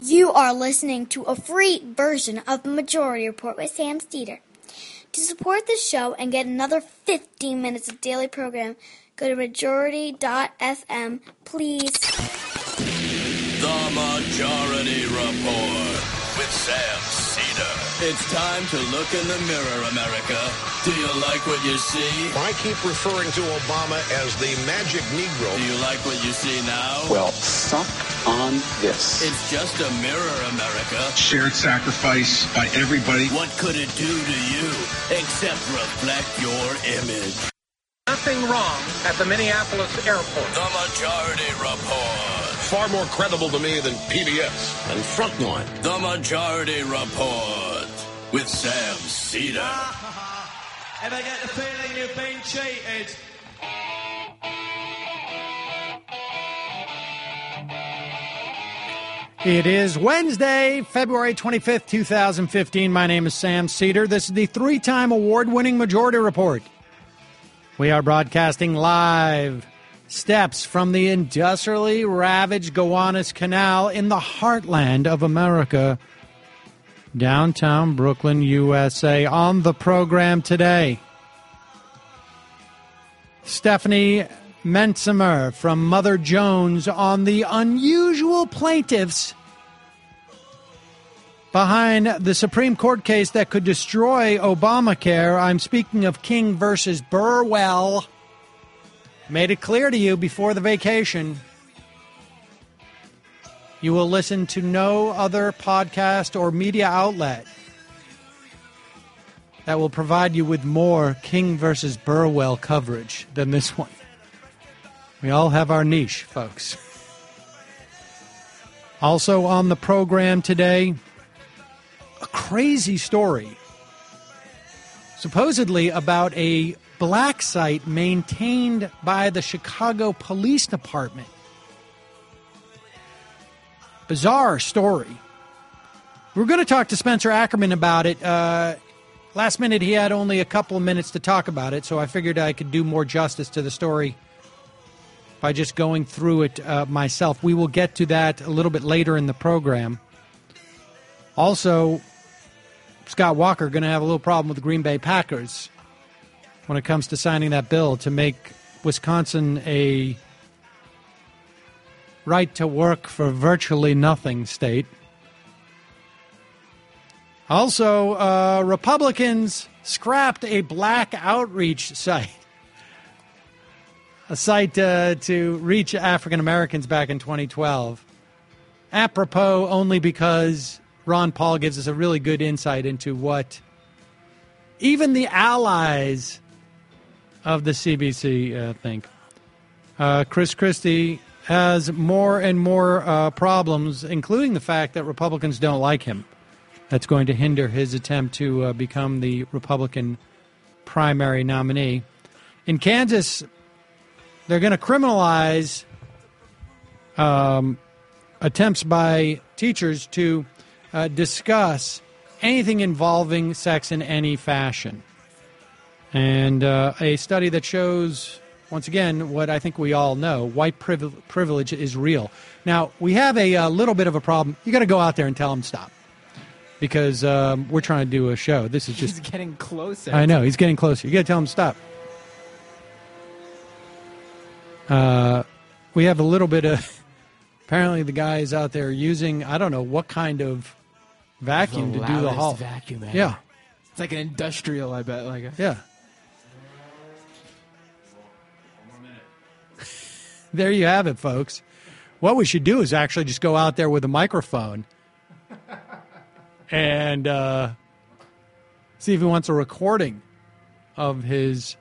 You are listening to a free version of the Majority Report with Sam Steeder. To support the show and get another 15 minutes of daily program, go to majority.fm, please. The Majority Report with Sam Steeder. It's time to look in the mirror, America. Do you like what you see? I keep referring to Obama as the magic Negro. Do you like what you see now? Well, suck on this. It's just a mirror, America. Shared sacrifice by everybody. What could it do to you except reflect your image? Nothing wrong at the Minneapolis airport. The Majority Report. Far more credible to me than PBS and Frontline. The Majority Report with Sam Steeder. Ever get the feeling you've been cheated? It is Wednesday, February 25th, 2015. My name is Sam Steeder. This is the three-time award-winning Majority Report. We are broadcasting live steps from the industrially ravaged Gowanus Canal in the heartland of America, downtown Brooklyn, USA. On the program today, Stephanie Mensimer from Mother Jones on the unusual plaintiffs behind the Supreme Court case that could destroy Obamacare. I'm speaking of King versus Burwell. Made it clear to you before the vacation. You will listen to no other podcast or media outlet that will provide you with more King versus Burwell coverage than this one. We all have our niche, folks. Also on the program today, a crazy story, supposedly about a black site maintained by the Chicago Police Department. Bizarre story. We're going to talk to Spencer Ackerman about it. Last minute, he had only a couple of minutes to talk about it, so I figured I could do more justice to the story by just going through it myself. We will get to that a little bit later in the program. Also, Scott Walker going to have a little problem with the Green Bay Packers when it comes to signing that bill to make Wisconsin a right to work for virtually nothing state. Also, Republicans scrapped a black outreach site, a site to reach African Americans back in 2012. Apropos only because Ron Paul gives us a really good insight into what even the allies of the CBC think. Chris Christie has more and more problems, including the fact that Republicans don't like him. That's going to hinder his attempt to become the Republican primary nominee. In Kansas, they're going to criminalize attempts by teachers to discuss anything involving sex in any fashion. And a study that shows, once again, what I think we all know, white privilege is real. Now, we have a little bit of a problem. You got to go out there and tell them stop. Because we're trying to do a show. This is just... He's getting closer. I know, he's getting closer. You got to tell him to stop. We have a little bit of... Apparently the guy is out there using, I don't know, what kind of vacuum to do the hall. Vacuum ever. Yeah. It's like an industrial, I bet. Yeah. There you have it, folks. What we should do is actually just go out there with a microphone and see if he wants a recording of his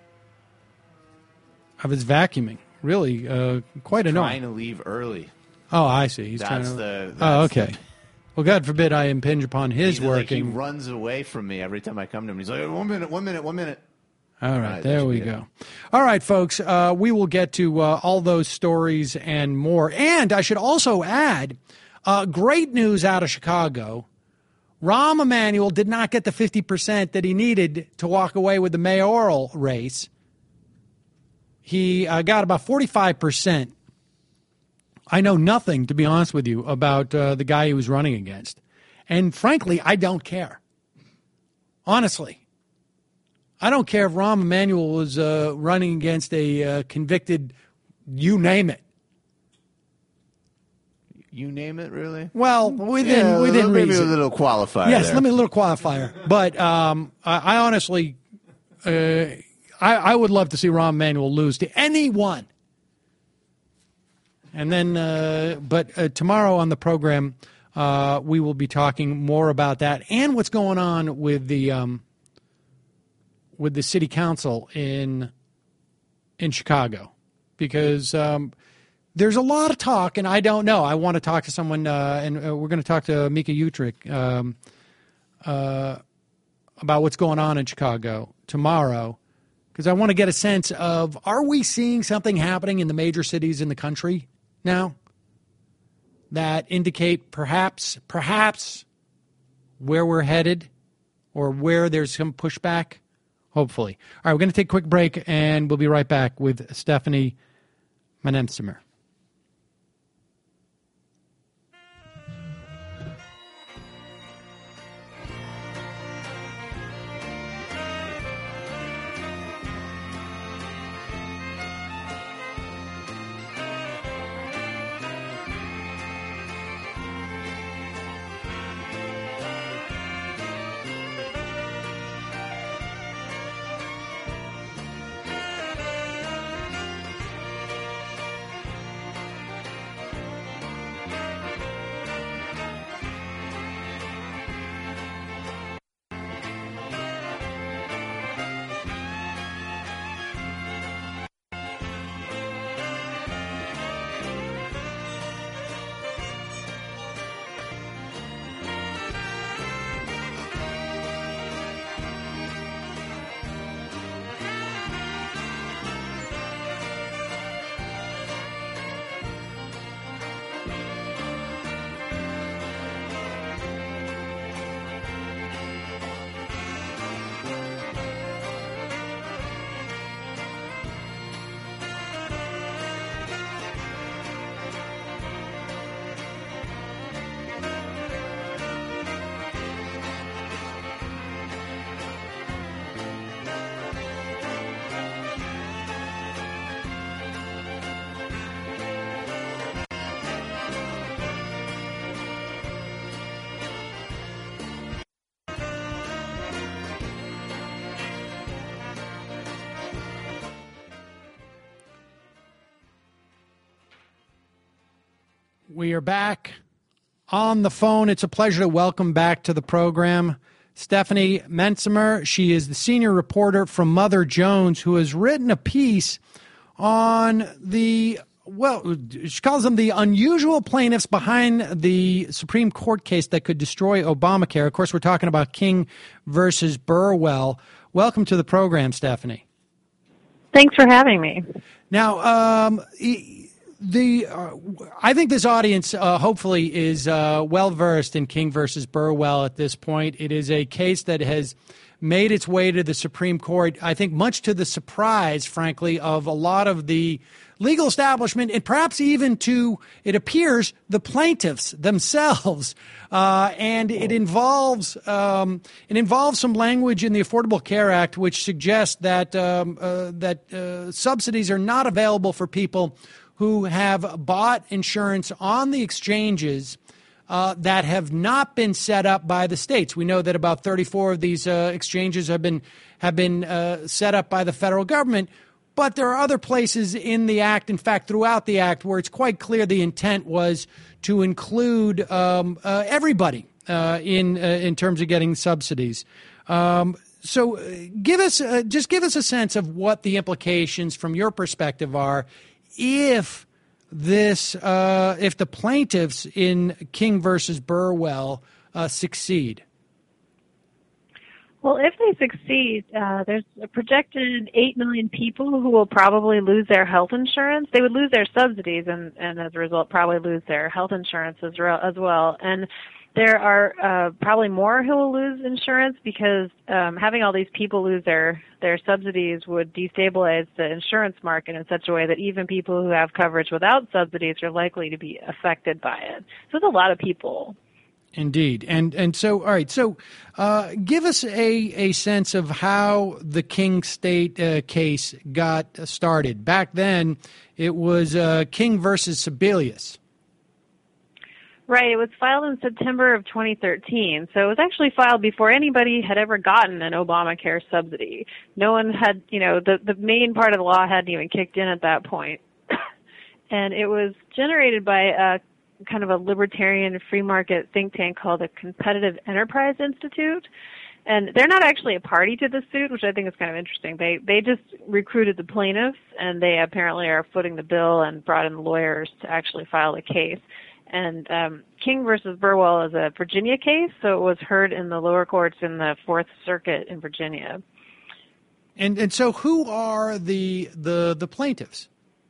vacuuming. Really, quite annoying. Trying to leave early. Oh, I see. He's trying to. Oh, okay. Well, God forbid I impinge upon his working. He runs away from me every time I come to him. He's like, 1 minute, 1 minute, 1 minute. All right, there we go. All right, folks, we will get to all those stories and more. And I should also add, great news out of Chicago. Rahm Emanuel did not get the 50% that he needed to walk away with the mayoral race. He got about 45% I know nothing, to be honest with you, about the guy he was running against. And frankly, I don't care. Honestly. I don't care if Rahm Emanuel was running against a convicted, you name it. You name it, really? Well, within maybe reason. a little qualifier. Yes, there. let me a little qualifier. But I honestly, I would love to see Rahm Emanuel lose to anyone. And then, but tomorrow on the program, we will be talking more about that and what's going on with the city council in Chicago, because there's a lot of talk, and I don't know. I want to talk to someone, and we're going to talk to Mika Utrick about what's going on in Chicago tomorrow, because I want to get a sense of, are we seeing something happening in the major cities in the country now that indicate perhaps where we're headed or where there's some pushback? Hopefully. All right, we're going to take a quick break, and we'll be right back with Stephanie Menemsimer. We are back on the phone. It's a pleasure to welcome back to the program Stephanie Menemsimer. She is the senior reporter from Mother Jones, who has written a piece on she calls them the unusual plaintiffs behind the Supreme Court case that could destroy Obamacare. Of course, we're talking about King versus Burwell. Welcome to the program, Stephanie. Thanks for having me. Now, I think this audience hopefully is well versed in King versus Burwell at this point. It is a case that has made its way to the Supreme Court, I think much to the surprise, frankly, of a lot of the legal establishment, and perhaps even to, it appears, the plaintiffs themselves. And it involves some language in the Affordable Care Act which suggests that subsidies are not available for people who have bought insurance on the exchanges that have not been set up by the states. We know that about 34 of these exchanges have been set up by the federal government, but there are other places in the Act, in fact, throughout the Act, where it's quite clear the intent was to include everybody in terms of getting subsidies. So give us a sense of what the implications from your perspective are if the plaintiffs in King versus Burwell succeed. Well, if they succeed, there's a projected 8 million people who will probably lose their health insurance. They would lose their subsidies and as a result probably lose their health insurance as well. And There are probably more who will lose insurance because having all these people lose their subsidies would destabilize the insurance market in such a way that even people who have coverage without subsidies are likely to be affected by it. So there's a lot of people. Indeed. And so, all right, so give us a sense of how the King State case got started. Back then, it was King versus Sebelius. Right. It was filed in September of 2013. So it was actually filed before anybody had ever gotten an Obamacare subsidy. No one had, the main part of the law hadn't even kicked in at that point. And it was generated by a kind of a libertarian free market think tank called the Competitive Enterprise Institute. And they're not actually a party to the suit, which I think is kind of interesting. They just recruited the plaintiffs, and they apparently are footing the bill and brought in lawyers to actually file the case. And King versus Burwell is a Virginia case, so it was heard in the lower courts in the Fourth Circuit in Virginia. And so, who are the plaintiffs?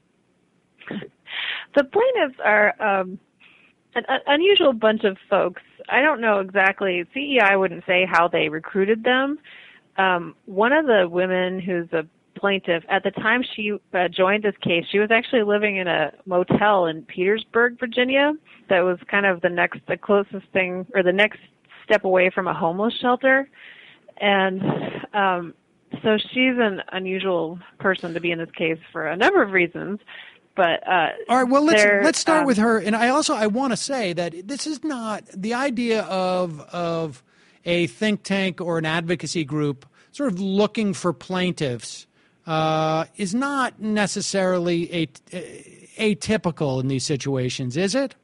The plaintiffs are an unusual bunch of folks. I don't know exactly. CEI wouldn't say how they recruited them. One of the women who's a plaintiff, at the time she joined this case, she was actually living in a motel in Petersburg, Virginia. That was kind of the closest thing, or the next step away from a homeless shelter. And so she's an unusual person to be in this case for a number of reasons. But all right, well, let's start with her. And I want to say that this is not the idea of a think tank or an advocacy group sort of looking for plaintiffs is not necessarily atypical in these situations, is it?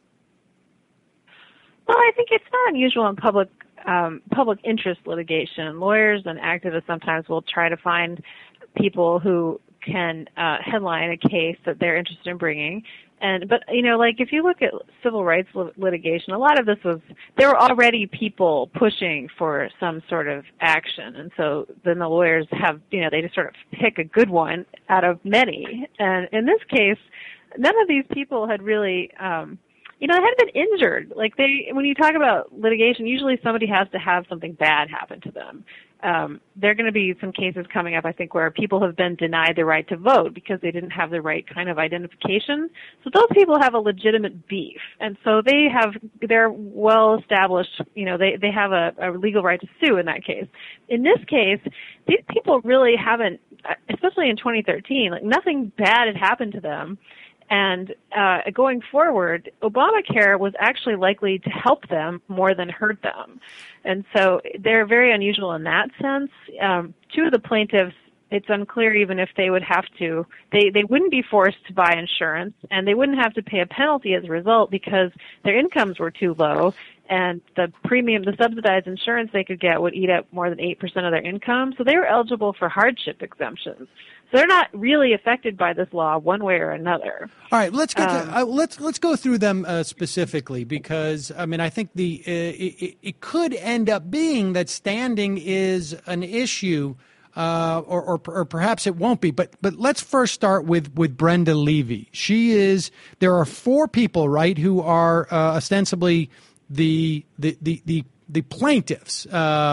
Well, I think it's not unusual in public interest litigation. Lawyers and activists sometimes will try to find people who can headline a case that they're interested in bringing. But if you look at civil rights litigation, a lot of this there were already people pushing for some sort of action. And so then the lawyers they just sort of pick a good one out of many. And in this case, none of these people had really, they hadn't been injured. When you talk about litigation, usually somebody has to have something bad happen to them. There are going to be some cases coming up, I think, where people have been denied the right to vote because they didn't have the right kind of identification. So those people have a legitimate beef. And so they're well established, they have a legal right to sue in that case. In this case, these people really haven't, especially in 2013, nothing bad had happened to them. And going forward, Obamacare was actually likely to help them more than hurt them. And so they're very unusual in that sense. Two of the plaintiffs, it's unclear even if they would have to, they wouldn't be forced to buy insurance, and they wouldn't have to pay a penalty as a result because their incomes were too low, and the subsidized insurance they could get would eat up more than 8% of their income. So they were eligible for hardship exemptions. So they're not really affected by this law one way or another. All right, let's go through them specifically, because I think it could end up being that standing is an issue, or perhaps it won't be. But let's first start with Brenda Levy. There are four people, right, who are ostensibly the plaintiffs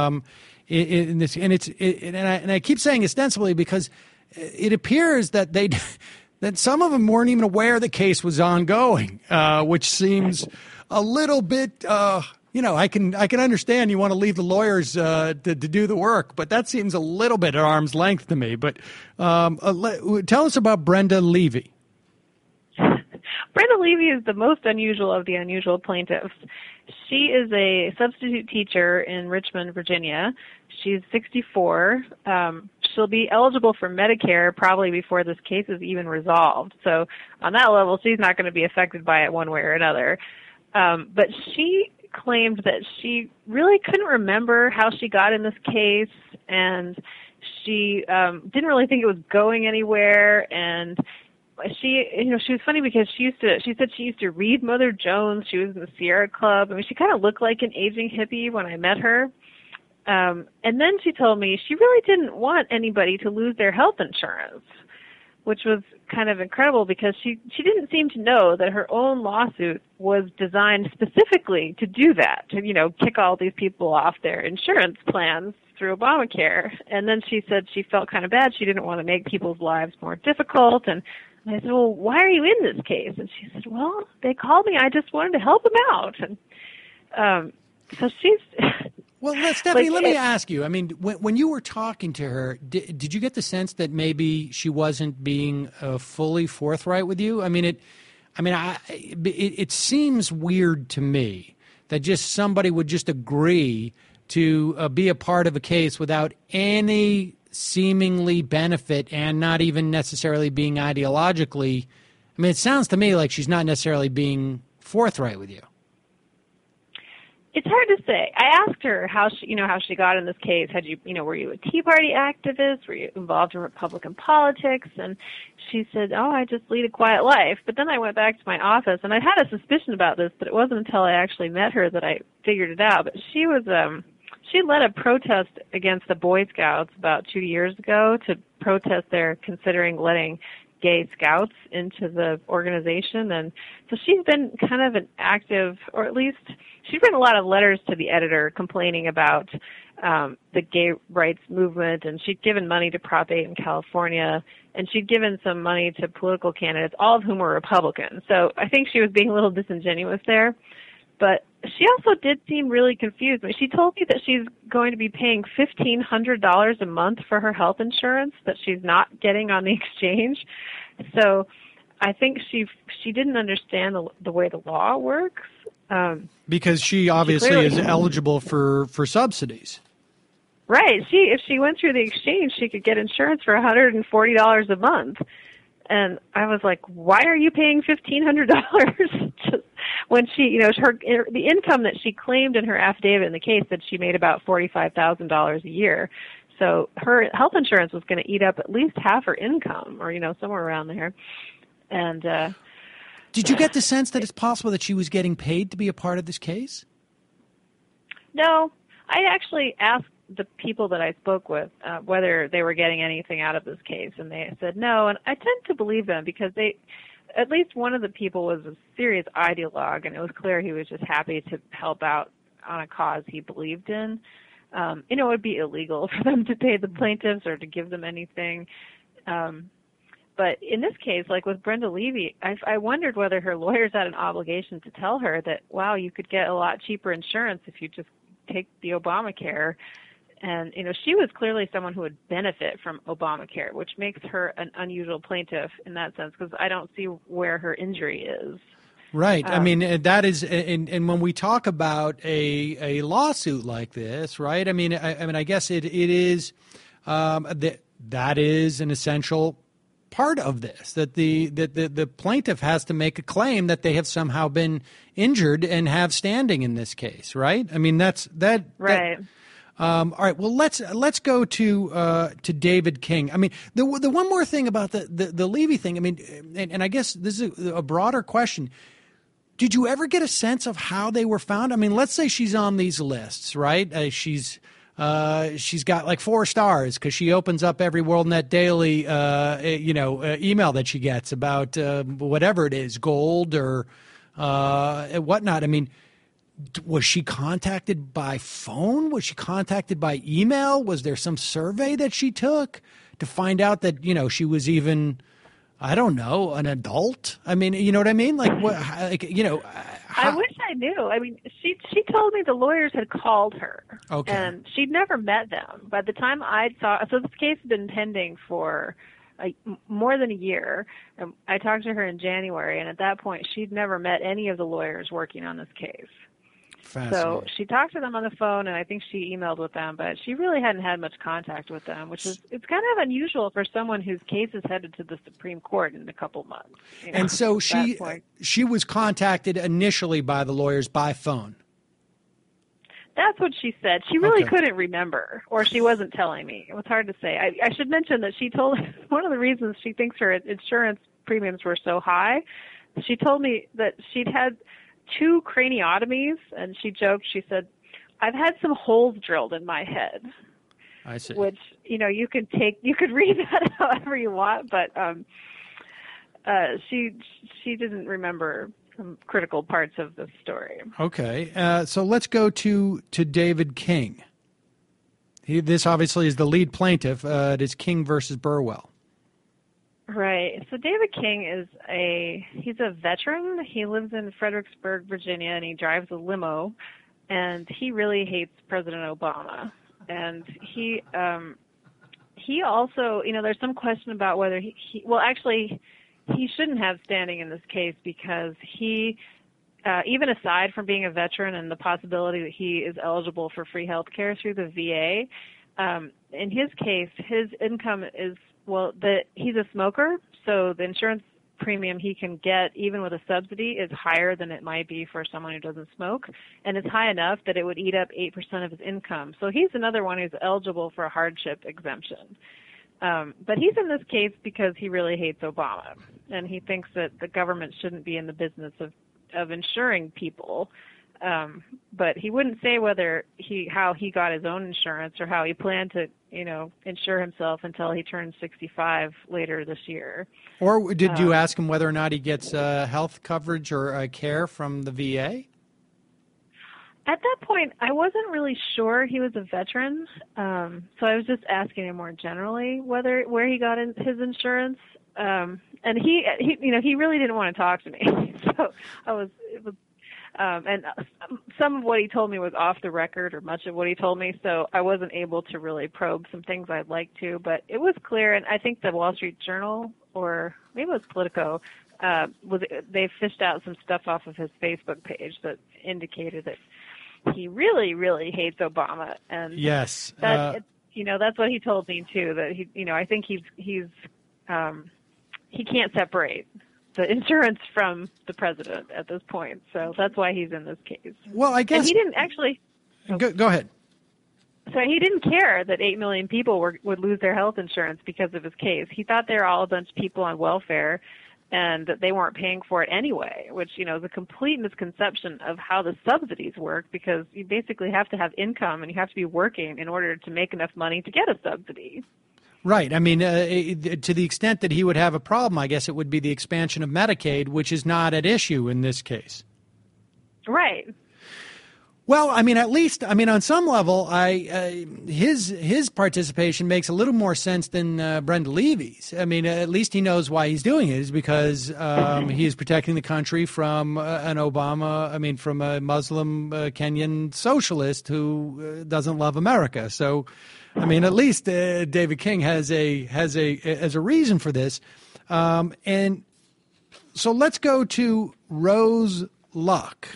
in this, and I keep saying ostensibly because it appears that that some of them weren't even aware the case was ongoing, which seems a little bit. I can understand you want to leave the lawyers to do the work, but that seems a little bit at arm's length to me. But tell us about Brenda Levy. Brenda Levy is the most unusual of the unusual plaintiffs. She is a substitute teacher in Richmond, Virginia. She's 64. She'll be eligible for Medicare probably before this case is even resolved. So on that level, she's not going to be affected by it one way or another. But she claimed that she really couldn't remember how she got in this case, and she didn't really think it was going anywhere. And she was funny because she said she used to read Mother Jones. She was in the Sierra Club. She kind of looked like an aging hippie when I met her. And then she told me she really didn't want anybody to lose their health insurance. which was kind of incredible because she didn't seem to know that her own lawsuit was designed specifically to do that, to, kick all these people off their insurance plans through Obamacare. And then she said she felt kind of bad. She didn't want to make people's lives more difficult. And I said, well, why are you in this case? And she said, well, they called me. I just wanted to help them out. And so she's... Well, Stephanie, let me ask you. I mean, when you were talking to her, did you get the sense that maybe she wasn't being fully forthright with you? I mean, it seems weird to me that just somebody would just agree to be a part of a case without any seemingly benefit and not even necessarily being ideologically. I mean, it sounds to me like she's not necessarily being forthright with you. It's hard to say. I asked her how she got in this case. Were you a Tea Party activist? Were you involved in Republican politics? And she said, oh, I just lead a quiet life. But then I went back to my office, and I had a suspicion about this, but it wasn't until I actually met her that I figured it out. But she was, she led a protest against the Boy Scouts about 2 years ago to protest their considering letting gay scouts into the organization. And so she's been kind of an active, or at least she's written a lot of letters to the editor complaining about the gay rights movement, and she'd given money to Prop 8 in California, and she'd given some money to political candidates, all of whom were Republicans. So I think she was being a little disingenuous there. But she also did seem really confused. I mean, she told me that she's going to be paying $1,500 a month for her health insurance that she's not getting on the exchange. So I think she didn't understand the way the law works. Because she obviously is eligible for subsidies. Right. If she went through the exchange, she could get insurance for $140 a month. And I was like, why are you paying $1,500? When she, the income that she claimed in her affidavit in the case said she made about $45,000 a year. So her health insurance was going to eat up at least half her income, or, somewhere around there. And did you get the sense that it's possible that she was getting paid to be a part of this case? No. I actually asked the people that I spoke with whether they were getting anything out of this case, and they said no. And I tend to believe them because at least one of the people was a serious ideologue, and it was clear he was just happy to help out on a cause he believed in. It would be illegal for them to pay the plaintiffs or to give them anything. But in this case, like with Brenda Levy, I wondered whether her lawyers had an obligation to tell her that, wow, you could get a lot cheaper insurance if you just take the Obamacare. And, she was clearly someone who would benefit from Obamacare, which makes her an unusual plaintiff in that sense, because I don't see where her injury is. Right. I mean, that is, and when we talk about a lawsuit like this, right? I mean, I guess it is that is an essential part of this, that the plaintiff has to make a claim that they have somehow been injured and have standing in this case, right? I mean, that's that. Right. All right. Well, let's go to David King. I mean, the one more thing about the Levy thing. I mean, and I guess this is a broader question. Did you ever get a sense of how they were found? I mean, let's say she's on these lists, right? She's got like 4 stars because she opens up every WorldNet Daily, email that she gets about whatever it is, gold or whatnot. I mean, was she contacted by phone? Was she contacted by email? Was there some survey that she took to find out that, she was even, I don't know, an adult? I mean, you know what I mean? Like, what, I wish I knew. I mean, she told me the lawyers had called her. Okay. And she'd never met them. By the time so this case had been pending for more than a year. I talked to her in January, and at that point, she'd never met any of the lawyers working on this case. So she talked to them on the phone, and I think she emailed with them, but she really hadn't had much contact with them, it's kind of unusual for someone whose case is headed to the Supreme Court in a couple months. And so she was contacted initially by the lawyers by phone. That's what she said. She really couldn't remember, or she wasn't telling me. It was hard to say. I should mention that she told one of the reasons she thinks her insurance premiums were so high, she told me that she'd had 2 craniotomies, and she joked, she said, I've had some holes drilled in my head. I see. Which, you could read that however you want, but she didn't remember some critical parts of the story. Okay, so let's go to David King. This obviously is the lead plaintiff. It is King versus Burwell. Right. So David King he's a veteran. He lives in Fredericksburg, Virginia, and he drives a limo. And he really hates President Obama. And he also, there's some question about whether he shouldn't have standing in this case because he, even aside from being a veteran and the possibility that he is eligible for free health care through the VA, in his case, his income is, he's a smoker, so the insurance premium he can get, even with a subsidy, is higher than it might be for someone who doesn't smoke, and it's high enough that it would eat up 8% of his income. So he's another one who's eligible for a hardship exemption. But he's in this case because he really hates Obama, and he thinks that the government shouldn't be in the business of insuring people. But he wouldn't say how he got his own insurance or how he planned to, insure himself until he turns 65 later this year. Or did you ask him whether or not he gets health coverage or care from the VA? At that point, I wasn't really sure he was a veteran, so I was just asking him more generally where he got his insurance. And he really didn't want to talk to me, so and some of what he told me was off the record, or much of what he told me, so I wasn't able to really probe some things I'd like to. But it was clear, and I think the Wall Street Journal, or maybe it was Politico, they fished out some stuff off of his Facebook page that indicated that he really, really hates Obama. And yes, that's what he told me too. That I think he can't separate the insurance from the president at this point. So that's why he's in this case. Well, I guess... And he didn't actually... Go ahead. So he didn't care that 8 million people would lose their health insurance because of his case. He thought they were all a bunch of people on welfare and that they weren't paying for it anyway, which, is a complete misconception of how the subsidies work, because you basically have to have income and you have to be working in order to make enough money to get a subsidy. Right. I mean, to the extent that he would have a problem, I guess it would be the expansion of Medicaid, which is not at issue in this case. Right. Well, at least, on some level, his participation makes a little more sense than Brenda Levy's. At least he knows why he's doing it, is because he is protecting the country from from a Muslim Kenyan socialist who doesn't love America. So, at least David King has a reason for this. And so let's go to Rose Luck.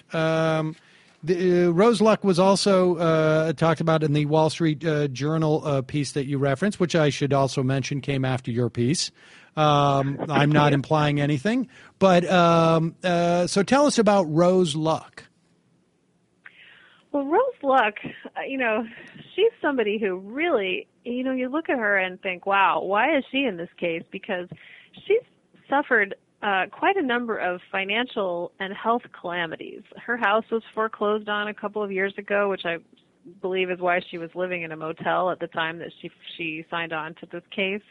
Rose Luck was also talked about in the Wall Street Journal piece that you referenced, which I should also mention came after your piece. I'm not implying anything. But so tell us about Rose Luck. Well, Rose Luck, she's somebody who really, you look at her and think, wow, why is she in this case? Because she's suffered quite a number of financial and health calamities. Her house was foreclosed on a couple of years ago, which I believe is why she was living in a motel at the time that she signed on to this case.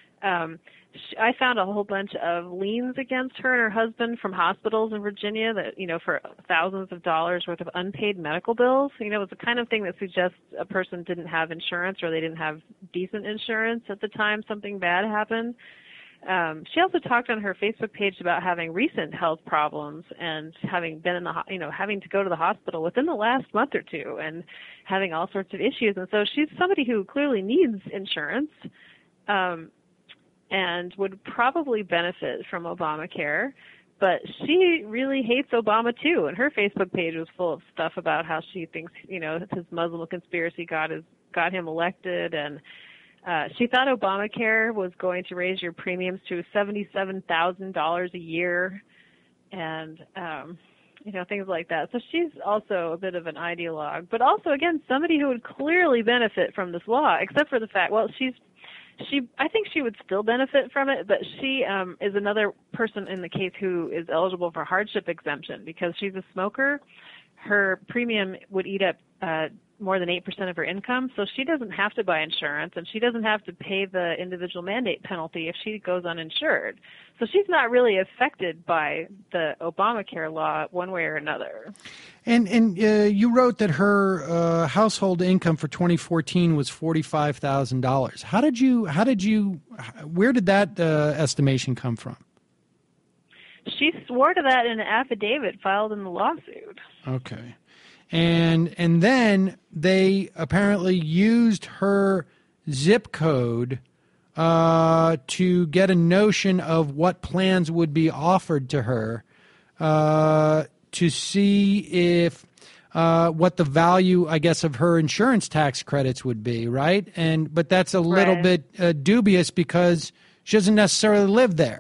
I found a whole bunch of liens against her and her husband from hospitals in Virginia that, for thousands of dollars worth of unpaid medical bills. It was the kind of thing that suggests a person didn't have insurance, or they didn't have decent insurance at the time something bad happened. She also talked on her Facebook page about having recent health problems and having been having to go to the hospital within the last month or two and having all sorts of issues. And so she's somebody who clearly needs insurance, and would probably benefit from Obamacare. But she really hates Obama too, and her Facebook page was full of stuff about how she thinks, his Muslim conspiracy got him elected, and she thought Obamacare was going to raise your premiums to $77,000 a year, and things like that. So she's also a bit of an ideologue, but also, again, somebody who would clearly benefit from this law, except for the fact, I think she would still benefit from it, but she is another person in the case who is eligible for hardship exemption because she's a smoker. her premium would eat up more than 8% of her income, so she doesn't have to buy insurance, and she doesn't have to pay the individual mandate penalty if she goes uninsured. So she's not really affected by the Obamacare law one way or another. And you wrote that her household income for 2014 was $45,000. Where did that estimation come from? She swore to that in an affidavit filed in the lawsuit. Okay. And then they apparently used her zip code to get a notion of what plans would be offered to her to see if what the value, I guess, of her insurance tax credits would be, right? But that's a little bit dubious because she doesn't necessarily live there.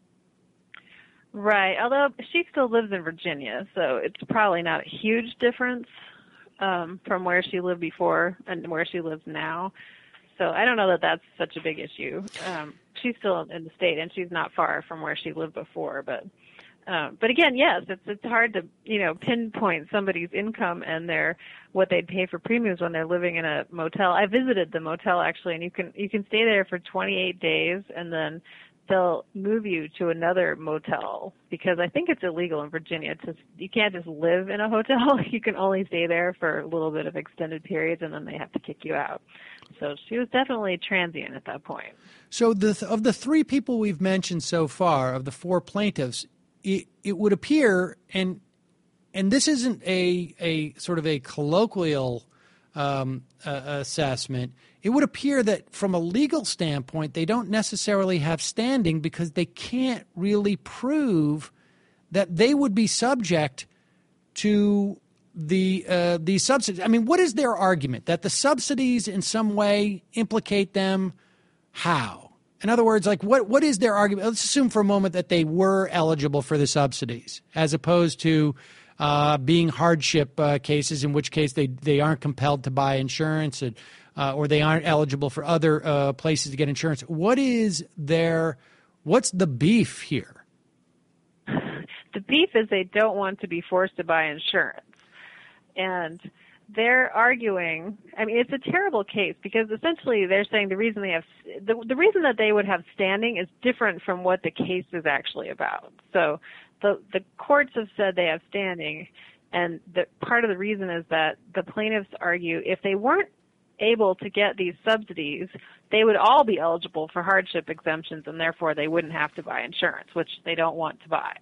Right, although she still lives in Virginia, so it's probably not a huge difference from where she lived before and where she lives now. So I don't know that that's such a big issue. She's still in the state, and she's not far from where she lived before. But again, yes, it's hard to pinpoint somebody's income and what they'd pay for premiums when they're living in a motel. I visited the motel actually, and you can stay there for 28 days, and then they'll move you to another motel because I think it's illegal in Virginia. You can't just live in a hotel. You can only stay there for a little bit of extended periods, and then they have to kick you out. So she was definitely transient at that point. So of the three people we've mentioned so far, of the four plaintiffs, it would appear, and this isn't a sort of a colloquial assessment, it would appear that from a legal standpoint, they don't necessarily have standing because they can't really prove that they would be subject to these subsidies. I mean, what is their argument? That the subsidies in some way implicate them? How? In other words, like what is their argument? Let's assume for a moment that they were eligible for the subsidies as opposed to being hardship cases, in which case they aren't compelled to buy insurance or they aren't eligible for other places to get insurance. What's the beef here? The beef is they don't want to be forced to buy insurance. And they're arguing, I mean, it's a terrible case because essentially they're saying the reason that they would have standing is different from what the case is actually about. So the courts have said they have standing, and part of the reason is that the plaintiffs argue if they weren't able to get these subsidies, they would all be eligible for hardship exemptions, and therefore they wouldn't have to buy insurance, which they don't want to buy.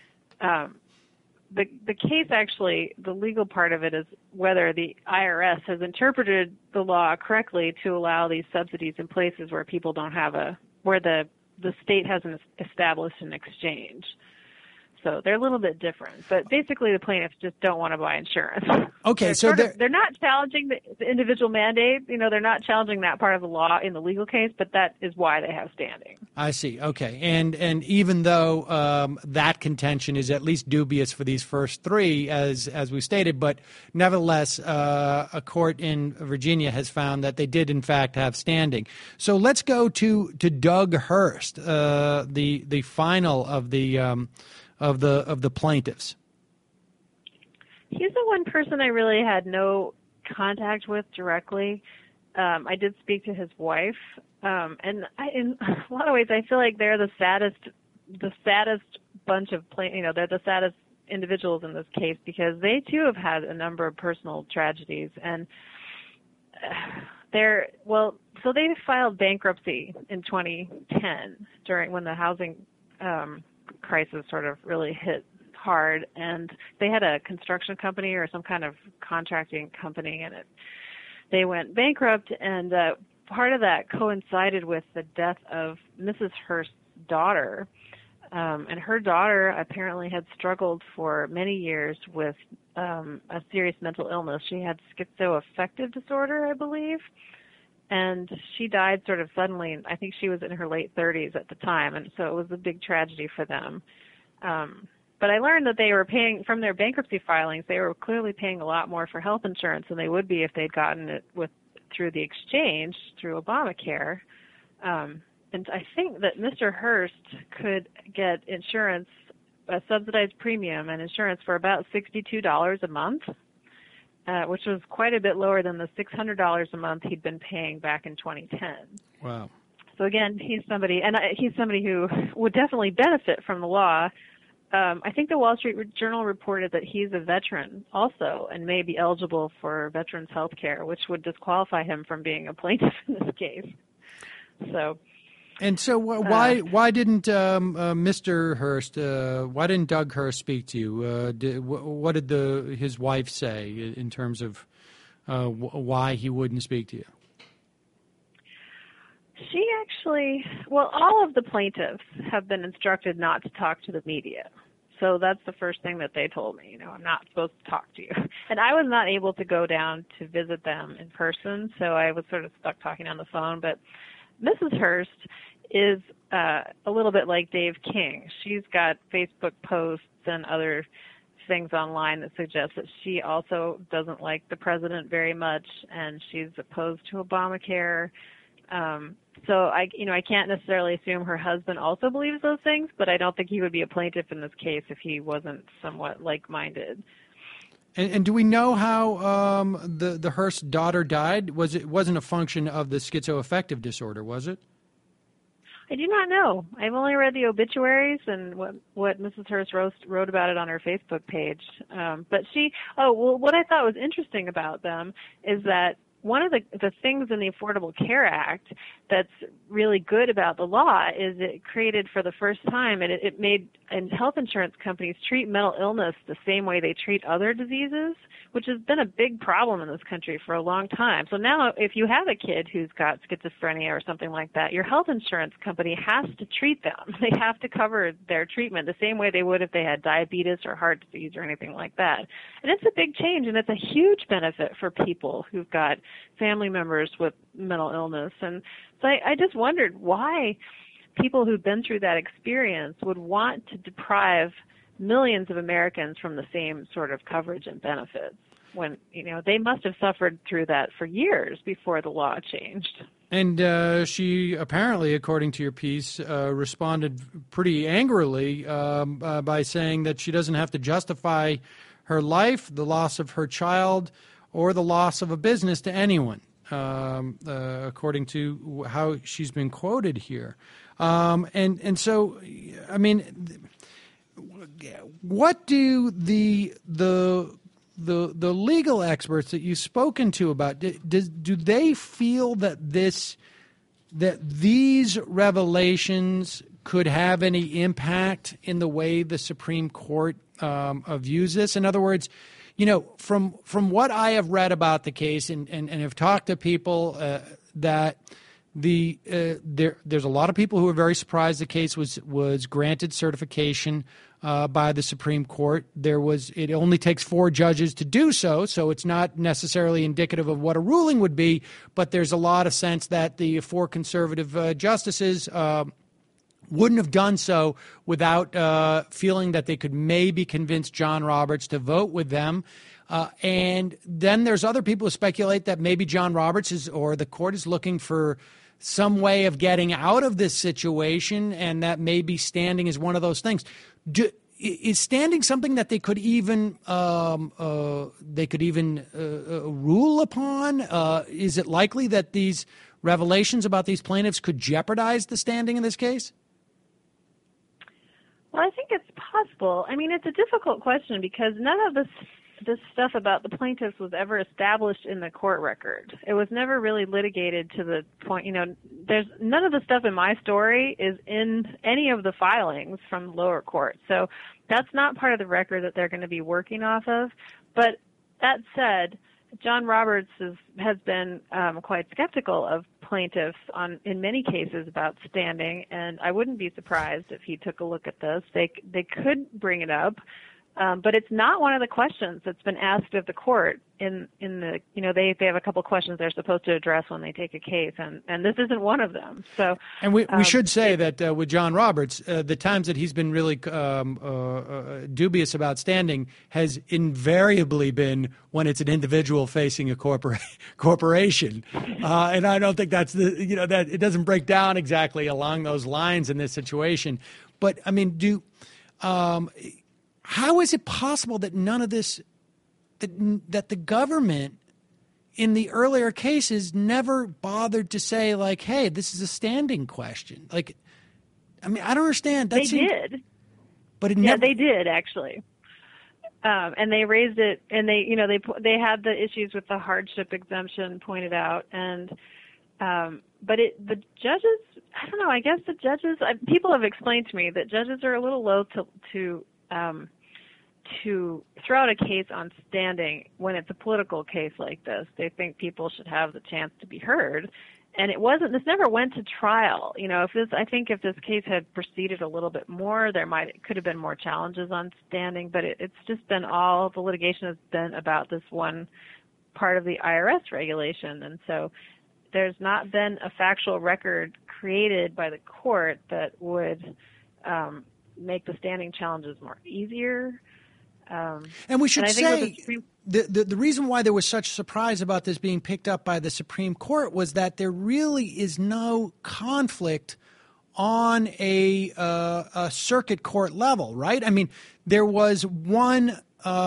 The case actually, the legal part of it is whether the IRS has interpreted the law correctly to allow these subsidies in places where people don't have where the state hasn't established an exchange. So they're a little bit different, but basically the plaintiffs just don't want to buy insurance. Okay, they're not challenging the individual mandate. They're not challenging that part of the law in the legal case, but that is why they have standing. I see. Okay, and even though that contention is at least dubious for these first three, as we stated, but nevertheless, a court in Virginia has found that they did in fact have standing. So let's go to Doug Hurst, the final of the plaintiffs. He's the one person I really had no contact with directly. I did speak to his wife, and in a lot of ways, I feel like they're the saddest bunch of they're the saddest individuals in this case because they too have had a number of personal tragedies, and so they filed bankruptcy in 2010 when the housing crisis sort of really hit hard, and they had a construction company or some kind of contracting company, and they went bankrupt, and part of that coincided with the death of Mrs. Hurst's daughter, and her daughter apparently had struggled for many years with a serious mental illness. She had schizoaffective disorder, I believe, and she died sort of suddenly. I think she was in her late 30s at the time, and so it was a big tragedy for them. But I learned that they were paying, from their bankruptcy filings, they were clearly paying a lot more for health insurance than they would be if they'd gotten it through the exchange, through Obamacare. And I think that Mr. Hurst could get insurance a subsidized premium and insurance for about $62 a month, which was quite a bit lower than the $600 a month he'd been paying back in 2010. Wow. So again, he's somebody who would definitely benefit from the law. I think the Wall Street Journal reported that he's a veteran also and may be eligible for veterans health care, which would disqualify him from being a plaintiff in this case. So. And so why didn't Mr. Hearst, why didn't Doug Hearst speak to you? What did his wife say in terms of why he wouldn't speak to you? She actually, all of the plaintiffs have been instructed not to talk to the media. So that's the first thing that they told me, I'm not supposed to talk to you. And I was not able to go down to visit them in person, so I was sort of stuck talking on the phone. But Mrs. Hearst is a little bit like Dave King. She's got Facebook posts and other things online that suggest that she also doesn't like the president very much, and she's opposed to Obamacare. So I can't necessarily assume her husband also believes those things, but I don't think he would be a plaintiff in this case if he wasn't somewhat like-minded. And do we know how the Hearst daughter died? It wasn't a function of the schizoaffective disorder, was it? I do not know. I've only read the obituaries and what Mrs. Hearst wrote about it on her Facebook page. But what I thought was interesting about them is that one of the things in the Affordable Care Act that's really good about the law is it created for the first time, and it made health insurance companies treat mental illness the same way they treat other diseases, which has been a big problem in this country for a long time. So now if you have a kid who's got schizophrenia or something like that, your health insurance company has to treat them. They have to cover their treatment the same way they would if they had diabetes or heart disease or anything like that. And it's a big change, and it's a huge benefit for people who've got family members with mental illness. And so I just wondered why people who've been through that experience would want to deprive millions of Americans from the same sort of coverage and benefits when, they must have suffered through that for years before the law changed. And she apparently, according to your piece, responded pretty angrily by saying that she doesn't have to justify her life, the loss of her child, or the loss of a business to anyone, according to how she's been quoted here. And so, I mean, what do the legal experts that you've spoken to about, do they feel that these revelations could have any impact in the way the Supreme Court views this? In other words, from what I have read about the case and have talked to people, that there's a lot of people who are very surprised the case was granted certification by the Supreme Court. It only takes 4 judges to do so, so it's not necessarily indicative of what a ruling would be. But there's a lot of sense that the 4 conservative justices wouldn't have done so without feeling that they could maybe convince John Roberts to vote with them. And then there's other people who speculate that maybe John Roberts or the court is looking for some way of getting out of this situation, and that maybe standing is one of those things. Is standing something that they could even rule upon? Is it likely that these revelations about these plaintiffs could jeopardize the standing in this case? Well, I think it's possible. I mean, it's a difficult question because none of this stuff about the plaintiffs was ever established in the court record. It was never really litigated to the point, there's none of the stuff in my story is in any of the filings from the lower court. So that's not part of the record that they're going to be working off of. But that said, John Roberts has been quite skeptical of plaintiffs in many cases about standing, and I wouldn't be surprised if he took a look at this. They could bring it up, but it's not one of the questions that's been asked of the court. They have a couple of questions they're supposed to address when they take a case, and this isn't one of them. So, and we should say that with John Roberts, the times that he's been really dubious about standing has invariably been when it's an individual facing a corporation, and I don't think that's that it doesn't break down exactly along those lines in this situation. But I mean, How is it possible that none of this, that the government in the earlier cases never bothered to say, like, hey, this is a standing question? Like, I mean, I don't understand. They did. But it never... they did, actually. And they raised it, and they had the issues with the hardship exemption pointed out, and but the judges, I don't know. I guess the judges, people have explained to me that judges are a little loath to throw out a case on standing when it's a political case like this. They think people should have the chance to be heard. And this never went to trial. I think if this case had proceeded a little bit more, could have been more challenges on standing, but it's just been the litigation has been about this one part of the IRS regulation. And so there's not been a factual record created by the court that would make the standing challenges more easier. And we should say the reason why there was such surprise about this being picked up by the Supreme Court was that there really is no conflict on a circuit court level, right? I mean, there was one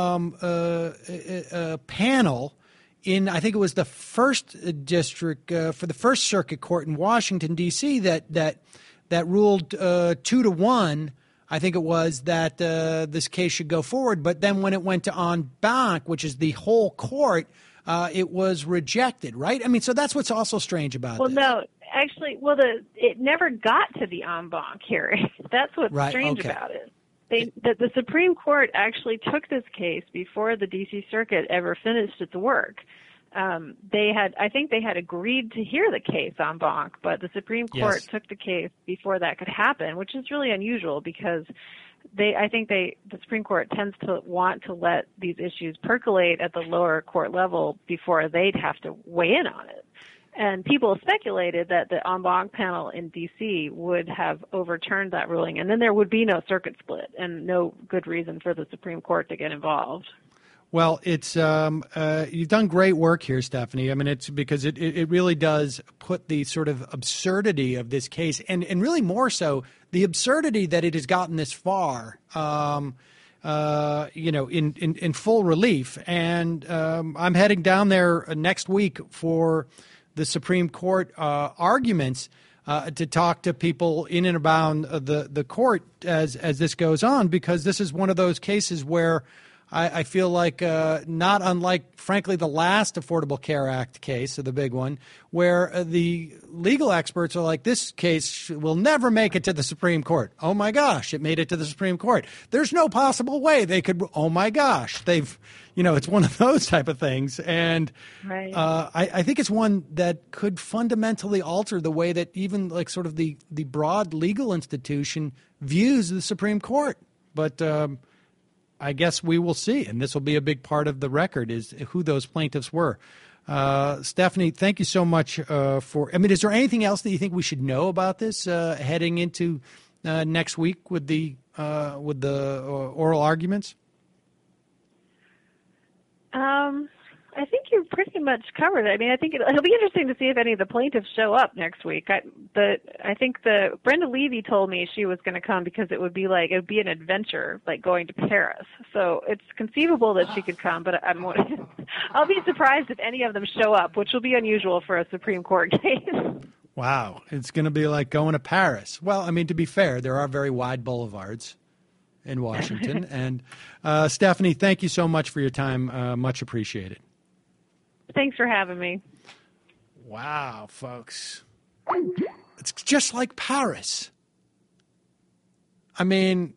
panel in, I think it was the first district for the First Circuit Court in Washington, D.C. that ruled 2-1. I think it was that this case should go forward. But then when it went to en banc, which is the whole court, it was rejected, right? I mean, so that's what's also strange about this. Well, no, actually, it never got to the en banc hearing. That's what's strange about it. The Supreme Court actually took this case before the D.C. Circuit ever finished its work. I think they had agreed to hear the case en banc, but the Supreme Court took the case before that could happen, which is really unusual because the Supreme Court tends to want to let these issues percolate at the lower court level before they'd have to weigh in on it. And people speculated that the en banc panel in D.C. would have overturned that ruling, and then there would be no circuit split and no good reason for the Supreme Court to get involved. Well, it's you've done great work here, Stephanie. I mean, it's because it really does put the sort of absurdity of this case, and really more so the absurdity that it has gotten this far, in full relief. And I'm heading down there next week for the Supreme Court arguments to talk to people in and around the court as this goes on, because this is one of those cases where I feel like not unlike, frankly, the last Affordable Care Act case, the big one, where the legal experts are like, this case will never make it to the Supreme Court. Oh, my gosh, it made it to the Supreme Court. There's no possible way they could. Oh, my gosh, it's one of those type of things. And I think it's one that could fundamentally alter the way that even like sort of the broad legal institution views the Supreme Court. But I guess we will see, and this will be a big part of the record is who those plaintiffs were. Stephanie, thank you so much is there anything else that you think we should know about this heading into next week with the oral arguments? I think you pretty much covered it. I mean, I think it'll be interesting to see if any of the plaintiffs show up next week. I think Brenda Levy told me she was going to come because it would be an adventure, like going to Paris. So it's conceivable that she could come, but I'll be surprised if any of them show up, which will be unusual for a Supreme Court case. Wow, it's going to be like going to Paris. Well, I mean, to be fair, there are very wide boulevards in Washington. And Stephanie, thank you so much for your time. Much appreciated. Thanks for having me. Wow, folks. It's just like Paris. I mean,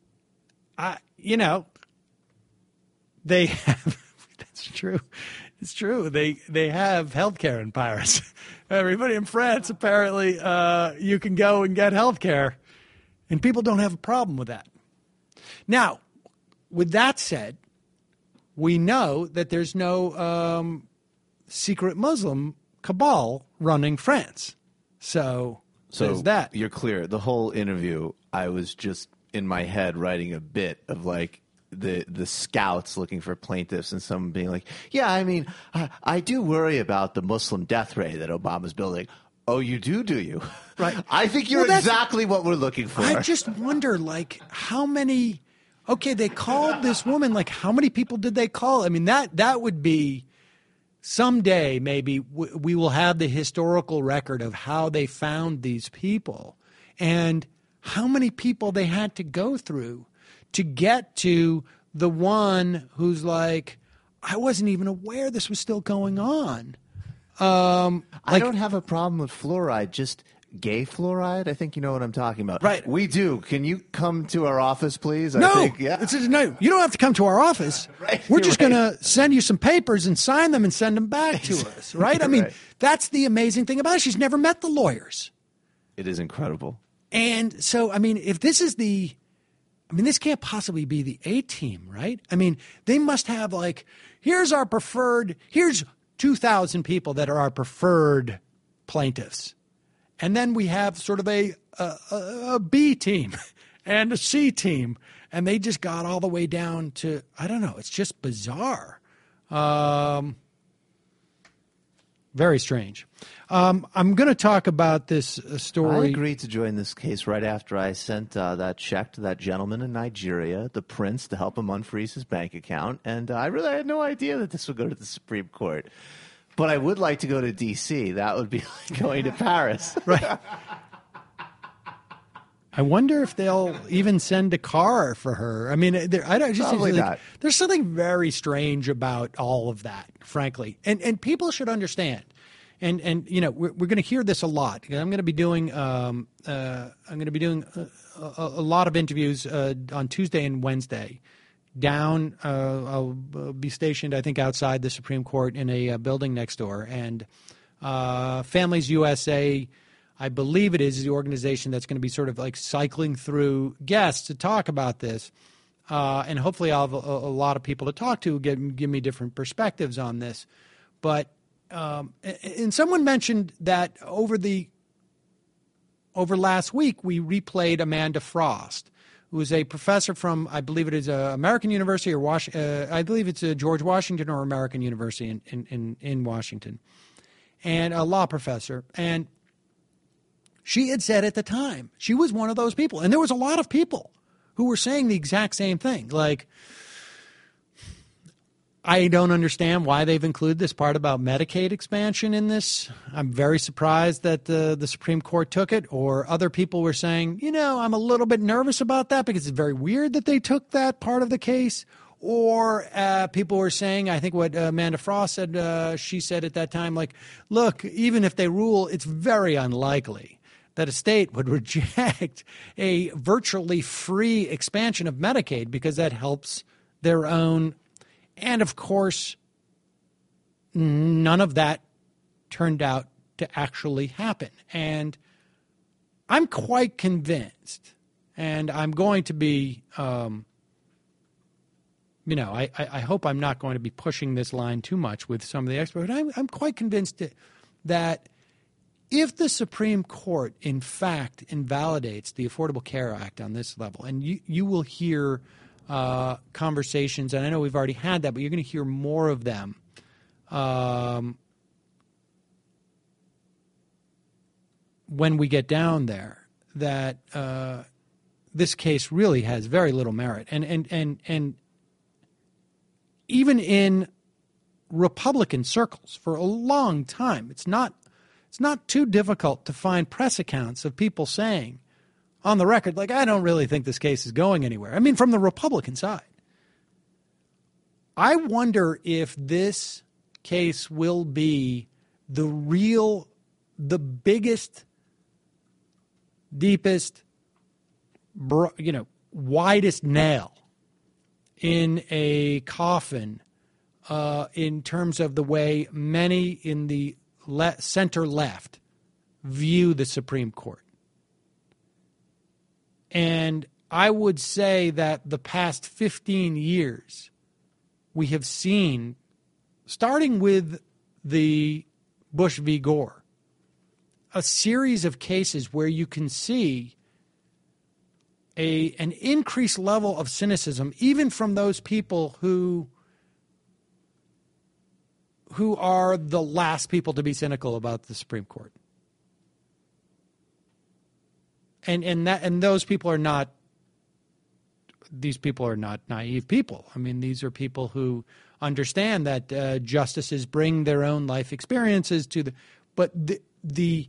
they have, that's true. It's true. They have healthcare in Paris. Everybody in France, apparently, you can go and get healthcare, and people don't have a problem with that. Now, with that said, we know that there's no secret Muslim cabal running France. So there's that. You're clear. The whole interview, I was just in my head writing a bit of like the scouts looking for plaintiffs and someone being like, yeah, I mean, I do worry about the Muslim death ray that Obama's building. Oh, you do you? Right. I think you're exactly what we're looking for. I just wonder, like, how many okay, they called this woman. Like, how many people did they call? I mean, that would be someday maybe we will have the historical record of how they found these people and how many people they had to go through to get to the one who's like, I wasn't even aware this was still going on. I don't have a problem with fluoride, just gay fluoride. I think you know what I'm talking about. Right. We do. Can you come to our office, please? No, I think, yeah. No, you don't have to come to our office. Right, We're just right. going to send you some papers and sign them and send them back to us, right? I mean, Right. that's the amazing thing about it. She's never met the lawyers. It is incredible. And so, I mean, if this is this can't possibly be the A team, right? I mean, they must have here's 2,000 people that are our preferred plaintiffs. And then we have sort of a B team and a C team. And they just got all the way down to, I don't know, it's just bizarre. Very strange. I'm going to talk about this story. I agreed to join this case right after I sent that check to that gentleman in Nigeria, the prince, to help him unfreeze his bank account. And I really had no idea that this would go to the Supreme Court. But I would like to go to D.C. That would be like going to Paris. Right. I wonder if they'll even send a car for her. I mean, Probably not. There's something very strange about all of that, frankly. And people should understand. And you know, we're going to hear this a lot. I'm going to be doing a lot of interviews on Tuesday and Wednesday. I'll be stationed, I think, outside the Supreme Court in a building next door. And Families USA, I believe it is the organization that's going to be sort of like cycling through guests to talk about this. And hopefully I'll have a lot of people to talk to, give me different perspectives on this. But and someone mentioned that over last week we replayed Amanda Frost, who is a professor from, I believe it is American University or I believe it's George Washington or American University in Washington, and a law professor. And she had said at the time she was one of those people, and there was a lot of people who were saying the exact same thing. Like, I don't understand why they've included this part about Medicaid expansion in this. I'm very surprised that the Supreme Court took it. Or other people were saying, you know, I'm a little bit nervous about that because it's very weird that they took that part of the case. Or people were saying, I think what Amanda Frost said, she said at that time, like, look, even if they rule, it's very unlikely that a state would reject a virtually free expansion of Medicaid because that helps their own. And, of course, none of that turned out to actually happen. And I'm quite convinced, and I'm going to be, I hope I'm not going to be pushing this line too much with some of the experts. I'm quite convinced that if the Supreme Court, in fact, invalidates the Affordable Care Act on this level, and you will hear conversations, and I know we've already had that, but you're going to hear more of them. When we get down there, that this case really has very little merit, and even in Republican circles for a long time, it's not too difficult to find press accounts of people saying, on the record, like, I don't really think this case is going anywhere. I mean, from the Republican side. I wonder if this case will be the biggest, deepest, widest nail in a coffin in terms of the way many in the center left view the Supreme Court. And I would say that the past 15 years, we have seen, starting with the Bush v. Gore, a series of cases where you can see an increased level of cynicism, even from those people who are the last people to be cynical about the Supreme Court. And those people are not these people are not naive people. I mean, these are people who understand that justices bring their own life experiences to the, but the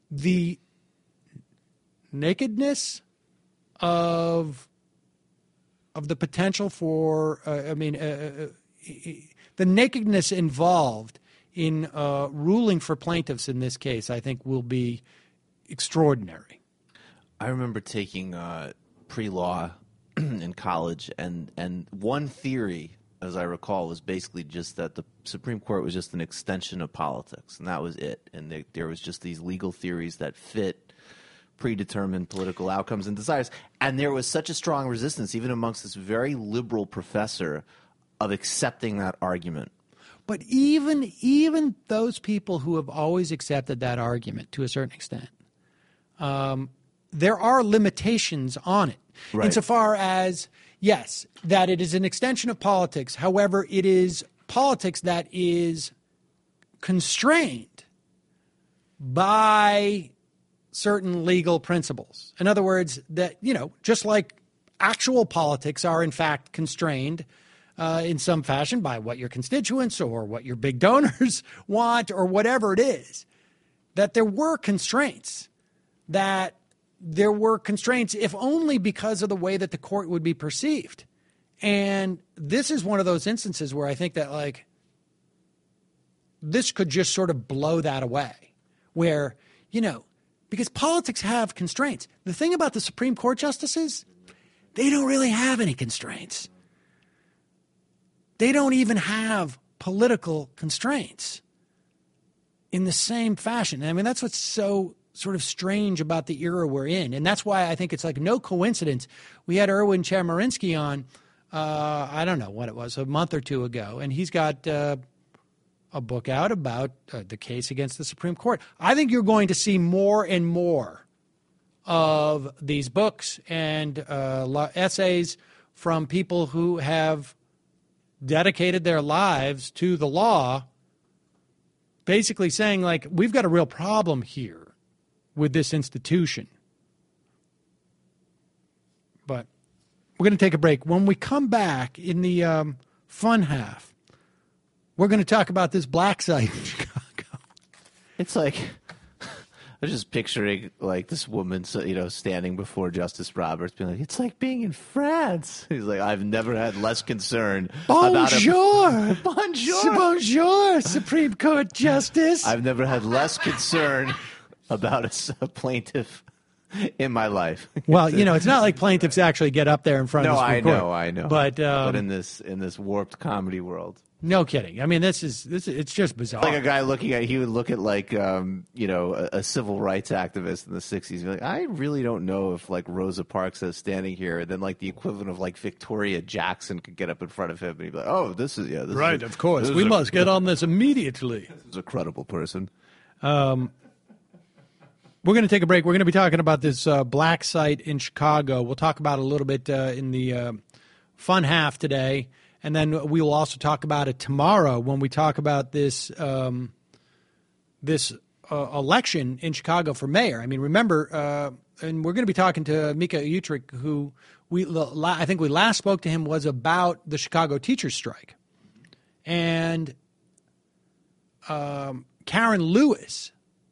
nakedness of the potential for, the nakedness involved in ruling for plaintiffs in this case, I think, will be extraordinary. I remember taking pre-law in college, and one theory, as I recall, was basically just that the Supreme Court was just an extension of politics, and that was it. And there was just these legal theories that fit predetermined political outcomes and desires. And there was such a strong resistance, even amongst this very liberal professor, of accepting that argument. But even those people who have always accepted that argument to a certain extent, there are limitations on it. Right. Insofar as, yes, that it is an extension of politics. However, it is politics that is constrained by certain legal principles. In other words, that, just like actual politics are in fact constrained in some fashion by what your constituents or what your big donors want or whatever it is, that there were constraints, if only because of the way that the court would be perceived. And this is one of those instances where I think that, this could just sort of blow that away, where, because politics have constraints. The thing about the Supreme Court justices, they don't really have any constraints. They don't even have political constraints in the same fashion. I mean, that's what's so sort of strange about the era we're in. And that's why I think it's no coincidence. We had Erwin Chemerinsky on, I don't know what it was, a month or two ago, and he's got a book out about the case against the Supreme Court. I think you're going to see more and more of these books and essays from people who have dedicated their lives to the law, basically saying, we've got a real problem here with this institution. But we're going to take a break. When we come back in the fun half, we're going to talk about this black site in Chicago. It's I was just picturing this woman, standing before Justice Roberts, being like, "It's like being in France." He's like, "I've never had less concern Bonjour, bonjour, bonjour, Supreme Court Justice. I've never had less concern about a plaintiff in my life." Well, it's not like plaintiffs actually get up there in front of the Supreme Court. I know. But in this warped comedy world. No kidding. I mean, it's just bizarre. Like a guy he would look at a civil rights activist in the 60s and be like, I really don't know if Rosa Parks is standing here, and then the equivalent of Victoria Jackson could get up in front of him and he'd be like, oh, this is right, of course. We must get on this immediately. This is a credible person. We're going to take a break. We're going to be talking about this black site in Chicago. We'll talk about it a little bit in the fun half today. And then we will also talk about it tomorrow when we talk about this election in Chicago for mayor. I mean, remember, and we're going to be talking to Mika Utrick, who I think we last spoke to him was about the Chicago teachers strike. And Karen Lewis,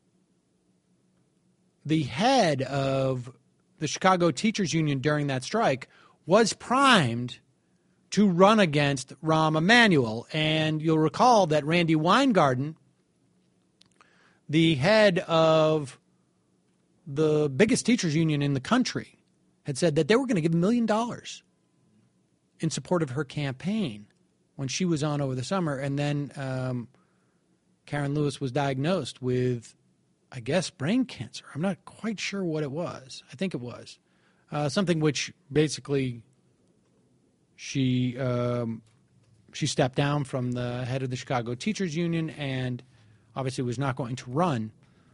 the head of the Chicago Teachers Union during that strike, was primed to run against Rahm Emanuel. And you'll recall that Randy Weingarten, the head of the biggest teachers union in the country, had said that they were going to give $1 million in support of her campaign when she was on over the summer. And then Karen Lewis was diagnosed with, I guess, brain cancer. I'm not quite sure what it was. I think it was something which basically she stepped down from the head of the Chicago Teachers Union and obviously was not going to run.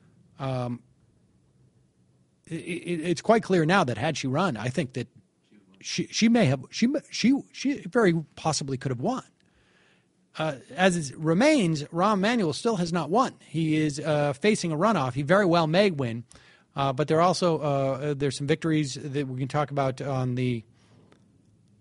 It's quite clear now that had she run, I think that she very possibly could have won. As it remains, Rahm Emanuel still has not won. He is facing a runoff. He very well may win, but there are also there's some victories that we can talk about on the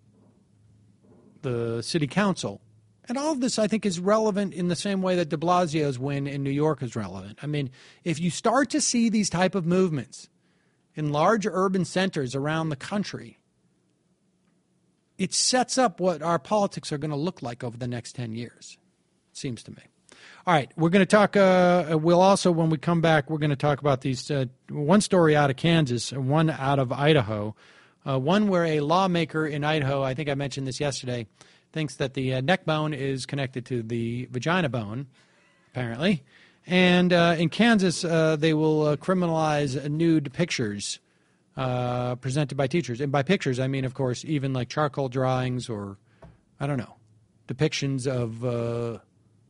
the city council. And all of this, I think, is relevant in the same way that de Blasio's win in New York is relevant. I mean, if you start to see these type of movements in large urban centers around the country, it sets up what our politics are going to look like over the next 10 years, it seems to me. All right, we're going to talk, we'll also, when we come back, we're going to talk about these, one story out of Kansas and one out of Idaho. One where a lawmaker in Idaho, I think I mentioned this yesterday, thinks that the neck bone is connected to the vagina bone, apparently. And in Kansas, they will criminalize nude pictures presented by teachers. And by pictures, I mean, of course, even like charcoal drawings or, I don't know, depictions of...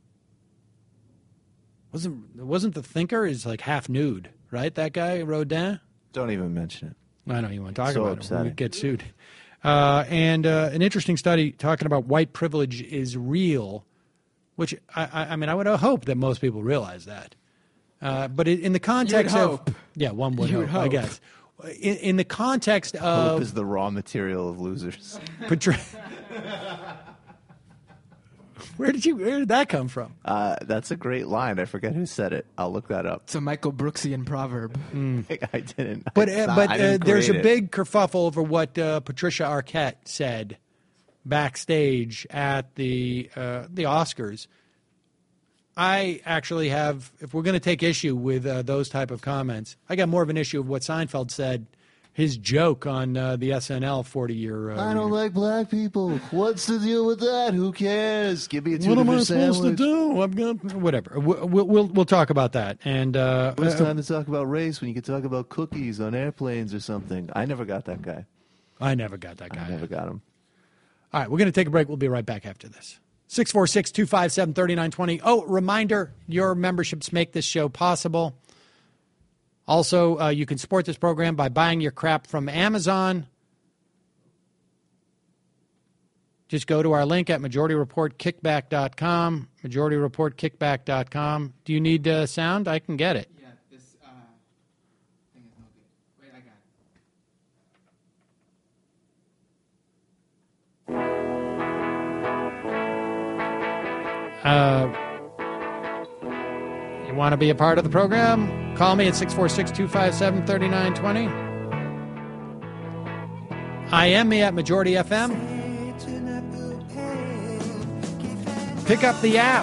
Wasn't the thinker is like half nude, right? That guy, Rodin? Don't even mention it. I know you want to talk So about upsetting. it. We get sued. And an interesting study talking about white privilege is real, which I mean, I would hope that most people realize that. But in the context of one would hope, I guess. In the context of Hope is the raw material of losers. Where did that come from? That's a great line. I forget who said it. I'll look that up. It's a Michael Brooksian proverb. I didn't. But there's a create it. big kerfuffle over what Patricia Arquette said backstage at the Oscars. I actually have, if we're going to take issue with those type of comments, I got more of an issue of what Seinfeld said, his joke on the SNL 40-year. I don't like black people. What's the deal with that? Who cares? Give me a What am I $2 supposed sandwich. to do? I'm going whatever. We'll talk about that. And It's time to talk about race when you can talk about cookies on airplanes or something. I never got that guy. I never got that guy. I never got him. All right, we're going to take a break. We'll be right back after this. 646-257-3920. Oh, reminder, your memberships make this show possible. Also, you can support this program by buying your crap from Amazon. Just go to our link at MajorityReportKickback.com, MajorityReportKickback.com. Do you need sound? I can get it. Yeah, this thing is no good. Wait, I got You want to be a part of the program? Call me at 646-257-3920. IM me at Majority FM. Pick up the app.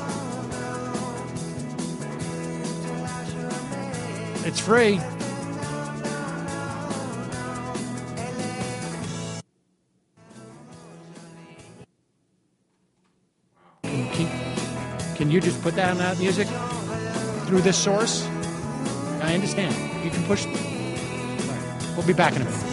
It's free. Can you just put down that music through this source? I understand. You can push. All right. We'll be back in a minute.